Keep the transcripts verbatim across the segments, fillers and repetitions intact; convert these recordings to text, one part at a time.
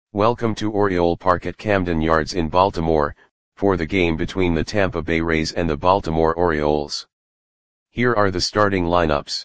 Welcome to Oriole Park at Camden Yards in Baltimore, for the game between the Tampa Bay Rays and the Baltimore Orioles. Here are the starting lineups.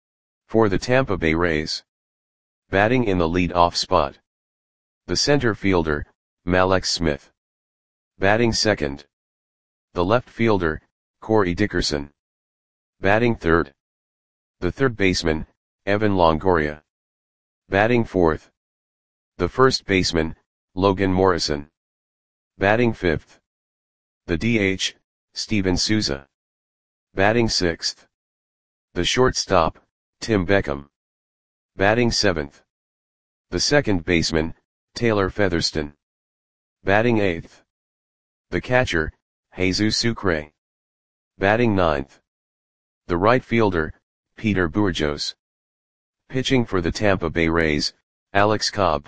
For the Tampa Bay Rays. Batting in the lead-off spot. The center fielder, Mallex Smith. Batting second. The left fielder, Corey Dickerson. Batting third. The third baseman, Evan Longoria. Batting fourth. The first baseman, Logan Morrison. Batting fifth. The D H, Steven Souza. Batting sixth. The shortstop, Tim Beckham. Batting seventh. The second baseman, Taylor Featherston. Batting eighth. The catcher, Jesus Sucre. Batting ninth. The right fielder, Peter Bourjos. Pitching for the Tampa Bay Rays, Alex Cobb.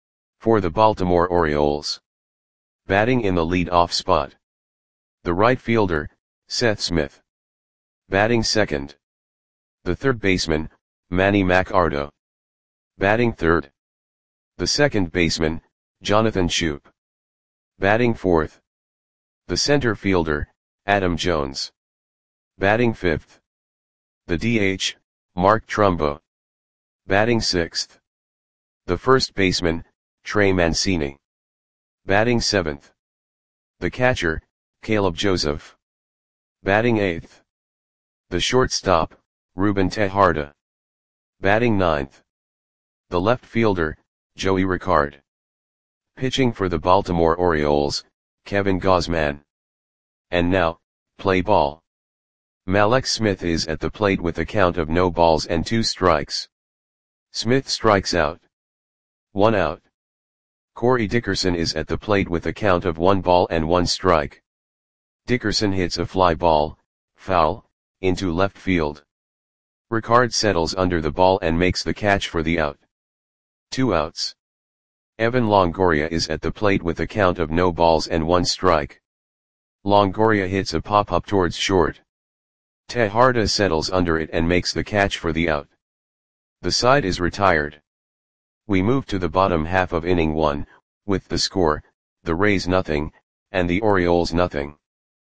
For the Baltimore Orioles. Batting in the lead-off spot. The right fielder, Seth Smith. Batting second. The third baseman, Manny Machado. Batting third. The second baseman, Jonathan Schoop. Batting fourth. The center fielder, Adam Jones. Batting fifth. The D H, Mark Trumbo. Batting sixth. The first baseman, Trey Mancini. Batting seventh. The catcher, Caleb Joseph. Batting eighth. The shortstop, Ruben Tejada. Batting ninth. The left fielder, Joey Ricard. Pitching for the Baltimore Orioles, Kevin Gausman. And now, play ball. Mallex Smith is at the plate with a count of no balls and two strikes. Smith strikes out. One out. Corey Dickerson is at the plate with a count of one ball and one strike. Dickerson hits a fly ball, foul, into left field. Ricard settles under the ball and makes the catch for the out. Two outs. Evan Longoria is at the plate with a count of no balls and one strike. Longoria hits a pop-up towards short. Tejada settles under it and makes the catch for the out. The side is retired. We move to the bottom half of inning one, with the score, the Rays nothing, and the Orioles nothing.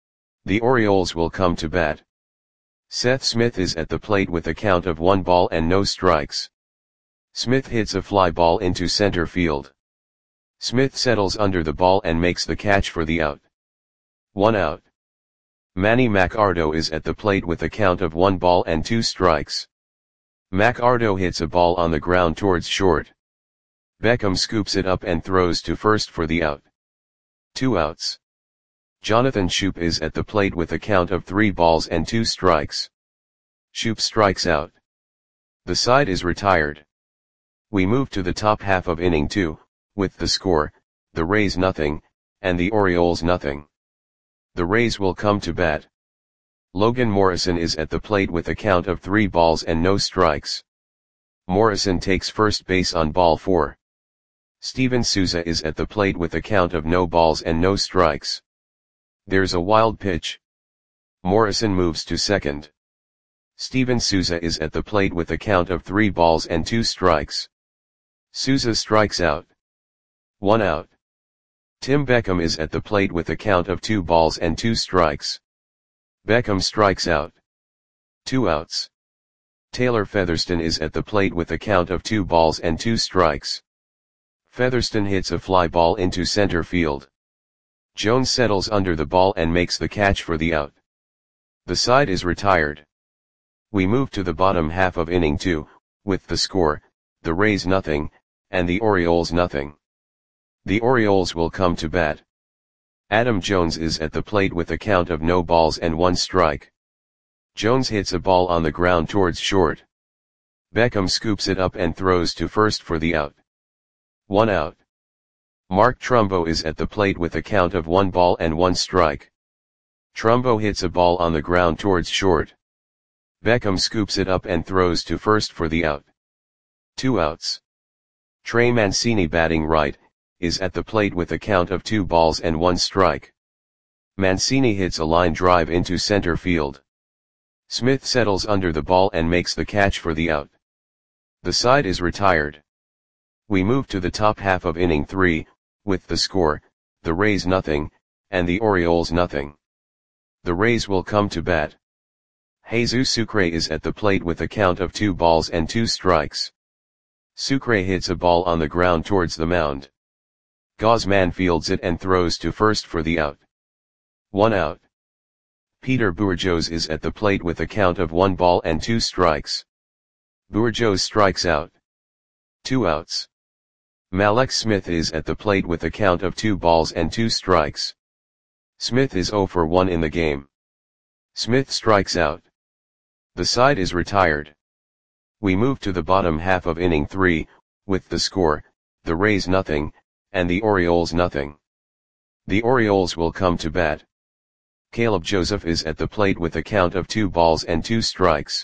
The Orioles will come to bat. Seth Smith is at the plate with a count of one ball and no strikes. Smith hits a fly ball into center field. Smith settles under the ball and makes the catch for the out. One out. Manny Machado is at the plate with a count of one ball and two strikes. Machado hits a ball on the ground towards short. Beckham scoops it up and throws to first for the out. Two outs. Jonathan Schoop is at the plate with a count of three balls and two strikes. Schoop strikes out. The side is retired. We move to the top half of inning two, with the score, the Rays nothing, and the Orioles nothing. The Rays will come to bat. Logan Morrison is at the plate with a count of three balls and no strikes. Morrison takes first base on ball four. Steven Souza is at the plate with a count of no balls and no strikes. There's a wild pitch. Morrison moves to second. Steven Souza is at the plate with a count of three balls and two strikes. Souza strikes out. One out. Tim Beckham is at the plate with a count of two balls and two strikes. Beckham strikes out. Two outs. Taylor Featherston is at the plate with a count of two balls and two strikes. Featherston hits a fly ball into center field. Jones settles under the ball and makes the catch for the out. The side is retired. We move to the bottom half of inning two, with the score, the Rays nothing, and the Orioles nothing. The Orioles will come to bat. Adam Jones is at the plate with a count of no balls and one strike. Jones hits a ball on the ground towards short. Beckham scoops it up and throws to first for the out. One out. Mark Trumbo is at the plate with a count of one ball and one strike. Trumbo hits a ball on the ground towards short. Beckham scoops it up and throws to first for the out. Two outs. Trey Mancini, batting right, is at the plate with a count of two balls and one strike. Mancini hits a line drive into center field. Smith settles under the ball and makes the catch for the out. The side is retired. We move to the top half of inning three, with the score, the Rays nothing, and the Orioles nothing. The Rays will come to bat. Jesus Sucre is at the plate with a count of two balls and two strikes. Sucre hits a ball on the ground towards the mound. Gausman fields it and throws to first for the out. One out. Peter Bourjos is at the plate with a count of one ball and two strikes. Bourjos strikes out. Two outs. Mallex Smith is at the plate with a count of two balls and two strikes. Smith is oh for one in the game. Smith strikes out. The side is retired. We move to the bottom half of inning three, with the score, the Rays nothing, and the Orioles nothing. The Orioles will come to bat. Caleb Joseph is at the plate with a count of two balls and two strikes.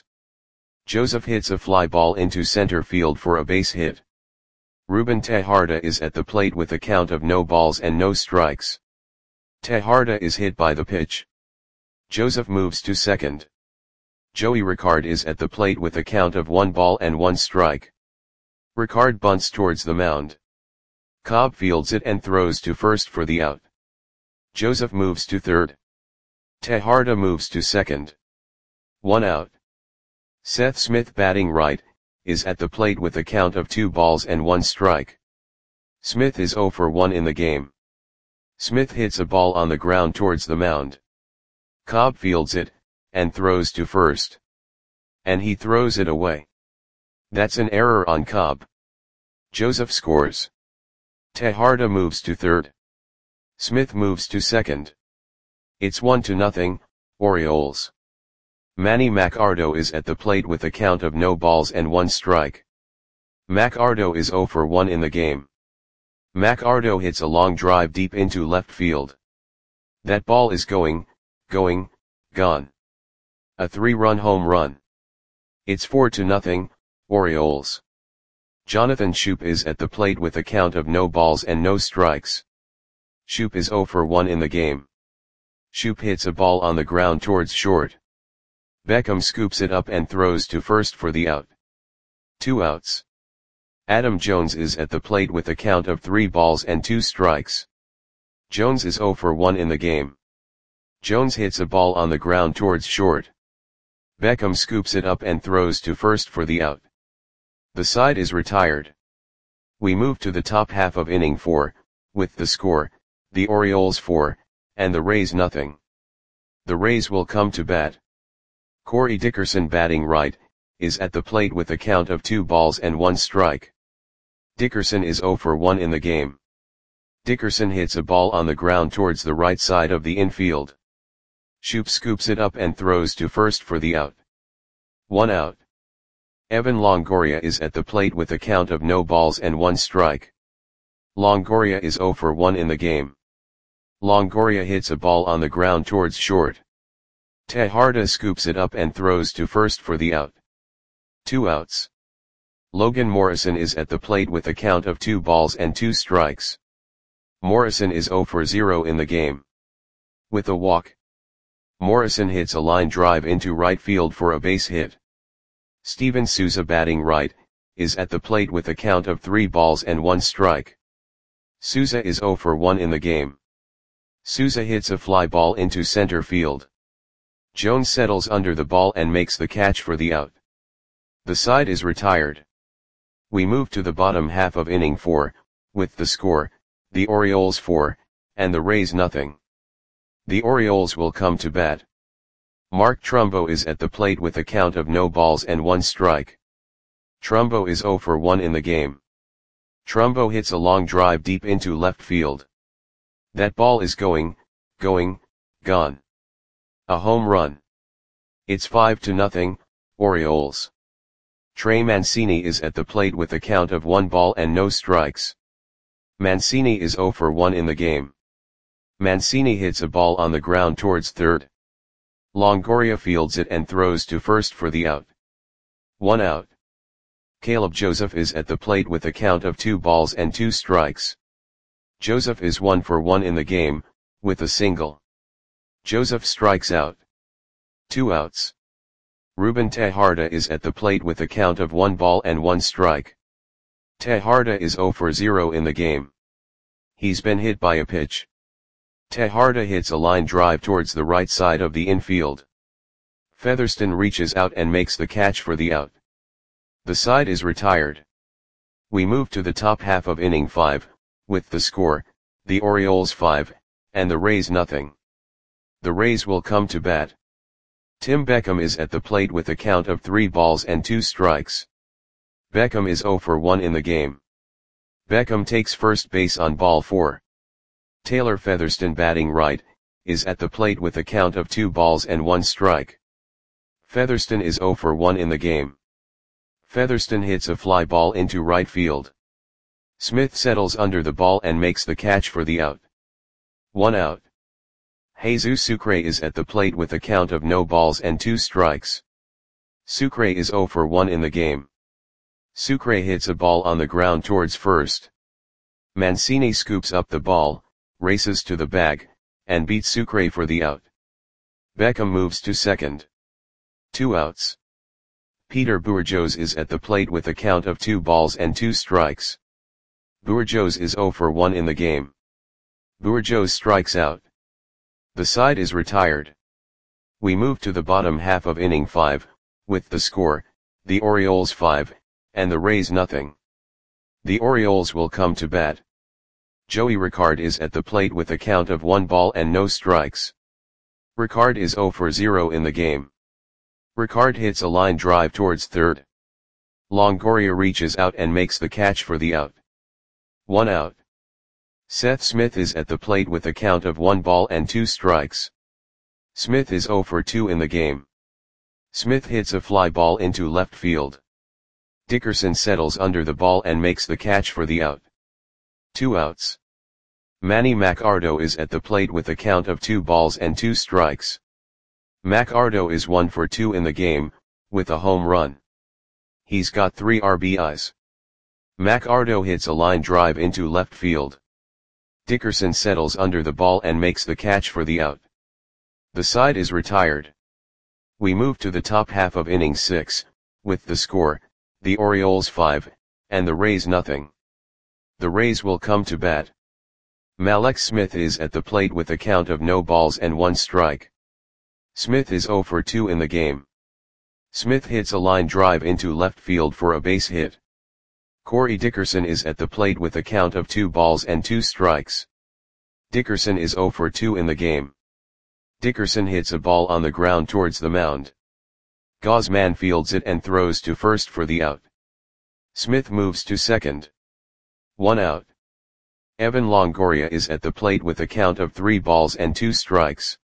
Joseph hits a fly ball into center field for a base hit. Ruben Tejada is at the plate with a count of no balls and no strikes. Tejada is hit by the pitch. Joseph moves to second. Joey Ricard is at the plate with a count of one ball and one strike. Ricard bunts towards the mound. Cobb fields it and throws to first for the out. Joseph moves to third. Tejada moves to second. One out. Seth Smith, batting right, is at the plate with a count of two balls and one strike. Smith is oh for one in the game. Smith hits a ball on the ground towards the mound. Cobb fields it, and throws to first. And he throws it away. That's an error on Cobb. Joseph scores. Tejada moves to third. Smith moves to second. It's one to nothing, Orioles. Manny Machado is at the plate with a count of no balls and one strike. Machado is oh for one in the game. Machado hits a long drive deep into left field. That ball is going, going, gone. A three-run home run. It's four to nothing, Orioles. Jonathan Schoop is at the plate with a count of no balls and no strikes. Schoop is oh for one in the game. Schoop hits a ball on the ground towards short. Beckham scoops it up and throws to first for the out. Two outs. Adam Jones is at the plate with a count of three balls and two strikes. Jones is oh for one in the game. Jones hits a ball on the ground towards short. Beckham scoops it up and throws to first for the out. The side is retired. We move to the top half of inning four, with the score, the Orioles four, and the Rays nothing. The Rays will come to bat. Corey Dickerson, batting right, is at the plate with a count of two balls and one strike. Dickerson is oh for one in the game. Dickerson hits a ball on the ground towards the right side of the infield. Schoop scoops it up and throws to first for the out. One out. Evan Longoria is at the plate with a count of no balls and one strike. Longoria is oh for one in the game. Longoria hits a ball on the ground towards short. Tejada scoops it up and throws to first for the out. Two outs. Logan Morrison is at the plate with a count of two balls and two strikes. Morrison is oh for zero in the game. With a walk. Morrison hits a line drive into right field for a base hit. Steven Souza, batting right, is at the plate with a count of three balls and one strike. Souza is oh for one in the game. Souza hits a fly ball into center field. Jones settles under the ball and makes the catch for the out. The side is retired. We move to the bottom half of inning four, with the score, the Orioles four, and the Rays nothing. The Orioles will come to bat. Mark Trumbo is at the plate with a count of no balls and one strike. Trumbo is oh for one in the game. Trumbo hits a long drive deep into left field. That ball is going, going, gone. A home run. It's five to nothing, Orioles. Trey Mancini is at the plate with a count of one ball and no strikes. Mancini is oh for one in the game. Mancini hits a ball on the ground towards third. Longoria fields it and throws to first for the out. One out. Caleb Joseph is at the plate with a count of two balls and two strikes. Joseph is one for one in the game, with a single. Joseph strikes out. Two outs. Ruben Tejada is at the plate with a count of one ball and one strike. Tejada is zero for zero in the game. He's been hit by a pitch. Tejada hits a line drive towards the right side of the infield. Featherston reaches out and makes the catch for the out. The side is retired. We move to the top half of inning five, with the score, the Orioles five, and the Rays nothing. The Rays will come to bat. Tim Beckham is at the plate with a count of three balls and two strikes. Beckham is zero for one in the game. Beckham takes first base on ball four. Taylor Featherston, batting right, is at the plate with a count of two balls and one strike. Featherston is zero for one in the game. Featherston hits a fly ball into right field. Smith settles under the ball and makes the catch for the out. One out. Jesus Sucre is at the plate with a count of no balls and two strikes. Sucre is zero for one in the game. Sucre hits a ball on the ground towards first. Mancini scoops up the ball, races to the bag, and beats Sucre for the out. Beckham moves to second. Two outs. Peter Bourjos is at the plate with a count of two balls and two strikes. Bourjos is zero for one in the game. Bourjos strikes out. The side is retired. We move to the bottom half of inning five, with the score, the Orioles five, and the Rays nothing. The Orioles will come to bat. Joey Ricard is at the plate with a count of one ball and no strikes. Ricard is zero for zero in the game. Ricard hits a line drive towards third. Longoria reaches out and makes the catch for the out. One out. Seth Smith is at the plate with a count of one ball and two strikes. Smith is zero for two in the game. Smith hits a fly ball into left field. Dickerson settles under the ball and makes the catch for the out. Two outs. Manny Macardo is at the plate with a count of two balls and two strikes. Macardo is one for two in the game, with a home run. He's got three R B Is. Macardo hits a line drive into left field. Dickerson settles under the ball and makes the catch for the out. The side is retired. We move to the top half of inning six, with the score, the Orioles five, and the Rays nothing. The Rays will come to bat. Mallex Smith is at the plate with a count of no balls and one strike. Smith is zero for two in the game. Smith hits a line drive into left field for a base hit. Corey Dickerson is at the plate with a count of two balls and two strikes. Dickerson is zero for two in the game. Dickerson hits a ball on the ground towards the mound. Gausman fields it and throws to first for the out. Smith moves to second. One out. Evan Longoria is at the plate with a count of three balls and two strikes.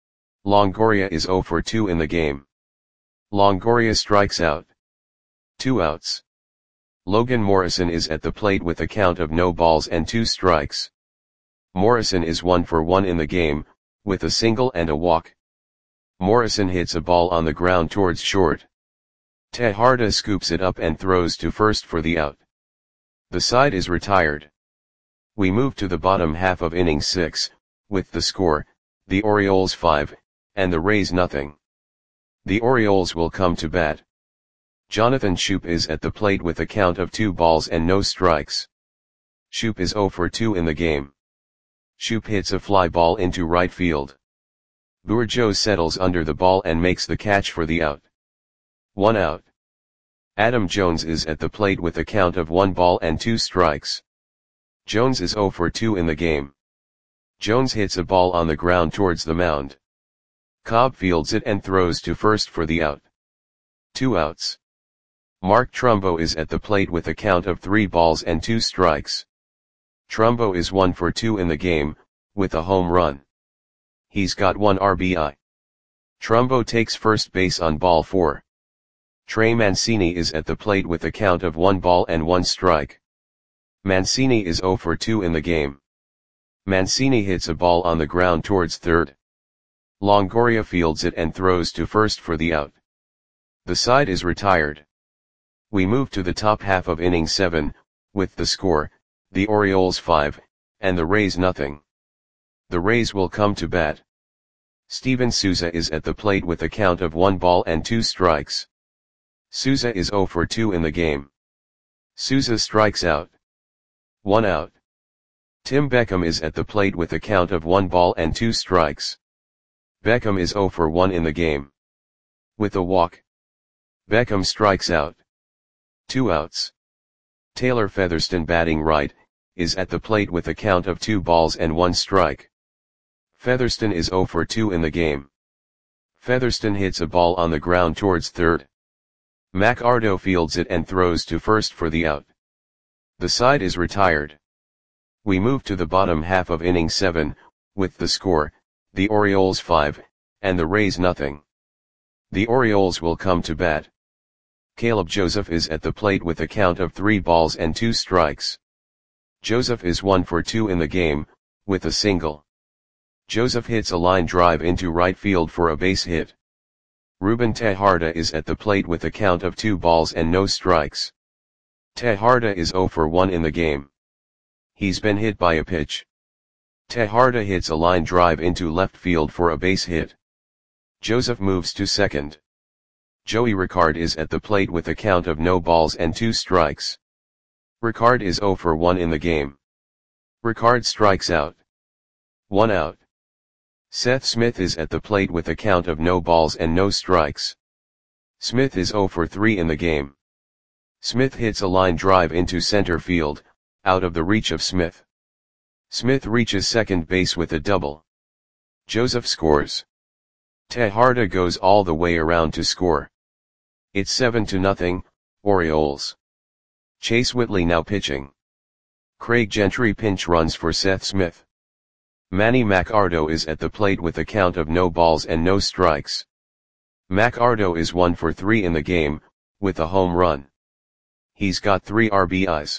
Longoria is zero for two in the game. Longoria strikes out. Two outs. Logan Morrison is at the plate with a count of no balls and two strikes. Morrison is one for one in the game, with a single and a walk. Morrison hits a ball on the ground towards short. Tejada scoops it up and throws to first for the out. The side is retired. We move to the bottom half of inning six, with the score, the Orioles five, and the Rays nothing. The Orioles will come to bat. Jonathan Schoop is at the plate with a count of two balls and no strikes. Schoop is zero for two in the game. Schoop hits a fly ball into right field. Bourjos settles under the ball and makes the catch for the out. One out. Adam Jones is at the plate with a count of one ball and two strikes. Jones is zero for two in the game. Jones hits a ball on the ground towards the mound. Cobb fields it and throws to first for the out. Two outs. Mark Trumbo is at the plate with a count of three balls and two strikes. Trumbo is one for two in the game, with a home run. He's got one R B I. Trumbo takes first base on ball four. Trey Mancini is at the plate with a count of one ball and one strike. Mancini is zero for two in the game. Mancini hits a ball on the ground towards third. Longoria fields it and throws to first for the out. The side is retired. We move to the top half of inning seven, with the score, the Orioles five, and the Rays nothing. The Rays will come to bat. Steven Souza is at the plate with a count of one ball and two strikes. Souza is zero for two in the game. Souza strikes out. One out. Tim Beckham is at the plate with a count of one ball and two strikes. Beckham is zero for one in the game. With a walk, Beckham strikes out. Two outs. Taylor Featherston, batting right, is at the plate with a count of two balls and one strike. Featherston is zero for two in the game. Featherston hits a ball on the ground towards third. McArdo fields it and throws to first for the out. The side is retired. We move to the bottom half of inning seven, with the score, the Orioles five, and the Rays nothing. The Orioles will come to bat. Caleb Joseph is at the plate with a count of three balls and two strikes. Joseph is one for two in the game, with a single. Joseph hits a line drive into right field for a base hit. Ruben Tejada is at the plate with a count of two balls and no strikes. Tejada is zero for one in the game. He's been hit by a pitch. Tejada hits a line drive into left field for a base hit. Joseph moves to second. Joey Ricard is at the plate with a count of no balls and two strikes. Ricard is zero for one in the game. Ricard strikes out. One out. Seth Smith is at the plate with a count of no balls and no strikes. Smith is zero for three in the game. Smith hits a line drive into center field, out of the reach of Smith. Smith reaches second base with a double. Joseph scores. Tejada goes all the way around to score. It's seven to nothing, Orioles. Chase Whitley now pitching. Craig Gentry pinch runs for Seth Smith. Manny McArdo is at the plate with a count of no balls and no strikes. McArdo is one for three in the game, with a home run. He's got three R B Is.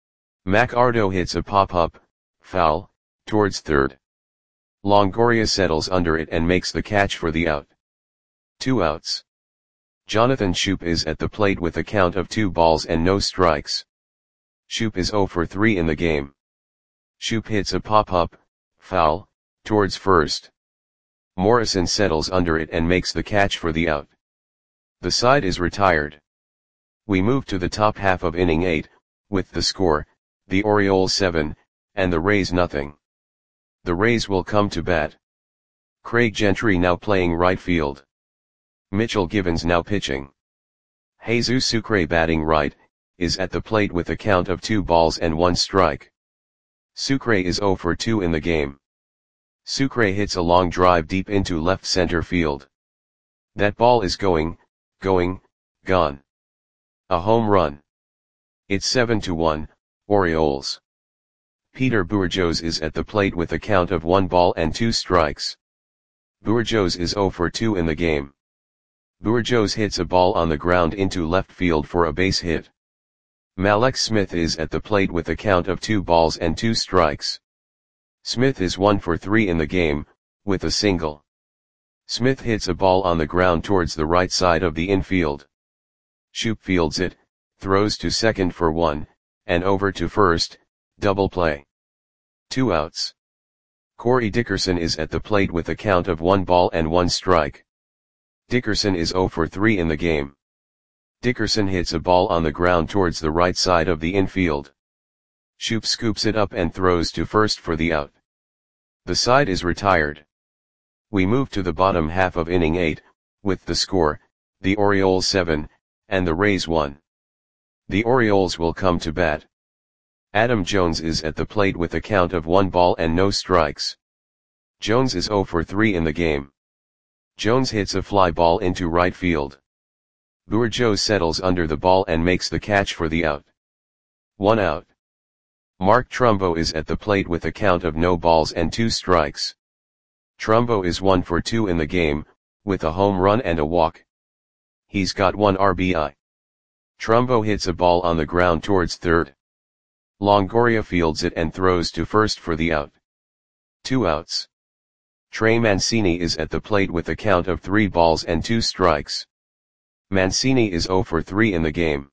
McArdo hits a pop-up, foul, towards third. Longoria settles under it and makes the catch for the out. Two outs. Jonathan Schoop is at the plate with a count of two balls and no strikes. Schoop is zero for three in the game. Schoop hits a pop-up, foul, towards first. Morrison settles under it and makes the catch for the out. The side is retired. We move to the top half of inning eight, with the score, the Orioles seven, and the Rays nothing. The Rays will come to bat. Craig Gentry now playing right field. Mitchell Givens now pitching. Jesus Sucre, batting right, is at the plate with a count of two balls and one strike. Sucre is zero for two in the game. Sucre hits a long drive deep into left center field. That ball is going, going, gone. A home run. It's seven to one, Orioles. Peter Bourjos is at the plate with a count of one ball and two strikes. Bourjos is zero for two in the game. Bourjos hits a ball on the ground into left field for a base hit. Mallex Smith is at the plate with a count of two balls and two strikes. Smith is one for three in the game, with a single. Smith hits a ball on the ground towards the right side of the infield. Schoop fields it, throws to second for one, and over to first, double play. Two outs. Corey Dickerson is at the plate with a count of one ball and one strike. Dickerson is zero for three in the game. Dickerson hits a ball on the ground towards the right side of the infield. Schoop scoops it up and throws to first for the out. The side is retired. We move to the bottom half of inning eight, with the score, the Orioles seven, and the Rays one. The Orioles will come to bat. Adam Jones is at the plate with a count of one ball and no strikes. Jones is zero for three in the game. Jones hits a fly ball into right field. Bourjos settles under the ball and makes the catch for the out. One out. Mark Trumbo is at the plate with a count of no balls and two strikes. Trumbo is one for two in the game, with a home run and a walk. He's got one R B I. Trumbo hits a ball on the ground towards third. Longoria fields it and throws to first for the out. Two outs. Trey Mancini is at the plate with a count of three balls and two strikes. Mancini is zero for three in the game.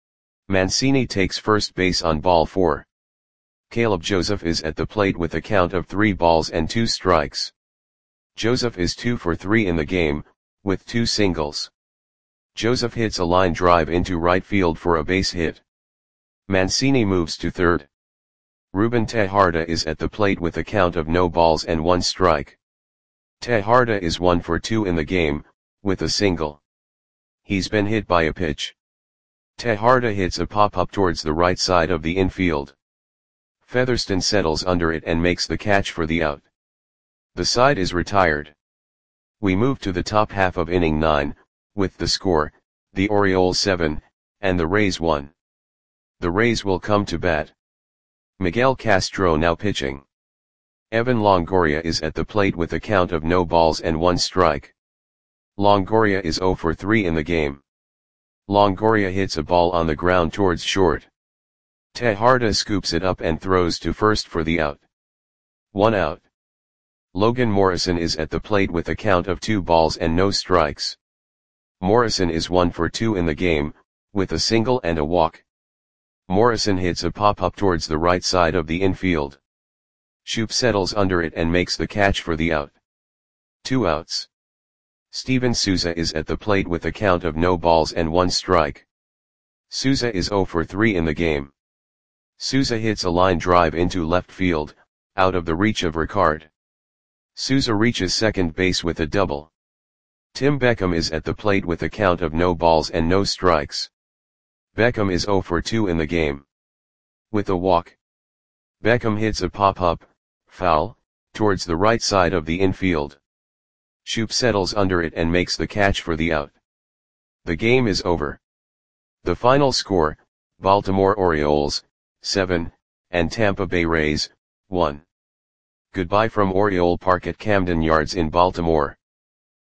Mancini takes first base on ball four. Caleb Joseph is at the plate with a count of three balls and two strikes. Joseph is two for three in the game, with two singles. Joseph hits a line drive into right field for a base hit. Mancini moves to third. Ruben Tejada is at the plate with a count of no balls and one strike. Tejada is one for two in the game, with a single. He's been hit by a pitch. Tejada hits a pop-up towards the right side of the infield. Featherston settles under it and makes the catch for the out. The side is retired. We move to the top half of inning nine, with the score, the Orioles seven, and the Rays one. The Rays will come to bat. Miguel Castro now pitching. Evan Longoria is at the plate with a count of no balls and one strike. Longoria is zero for three in the game. Longoria hits a ball on the ground towards short. Tejada scoops it up and throws to first for the out. One out. Logan Morrison is at the plate with a count of two balls and no strikes. Morrison is one for two in the game, with a single and a walk. Morrison hits a pop-up towards the right side of the infield. Shoop settles under it and makes the catch for the out. Two outs. Steven Souza is at the plate with a count of no balls and one strike. Souza is zero for three in the game. Souza hits a line drive into left field, out of the reach of Ricard. Souza reaches second base with a double. Tim Beckham is at the plate with a count of no balls and no strikes. Beckham is zero for two in the game. With a walk. Beckham hits a pop-up, foul, towards the right side of the infield. Shoop settles under it and makes the catch for the out. The game is over. The final score, Baltimore Orioles, seven, and Tampa Bay Rays, one. Goodbye from Oriole Park at Camden Yards in Baltimore.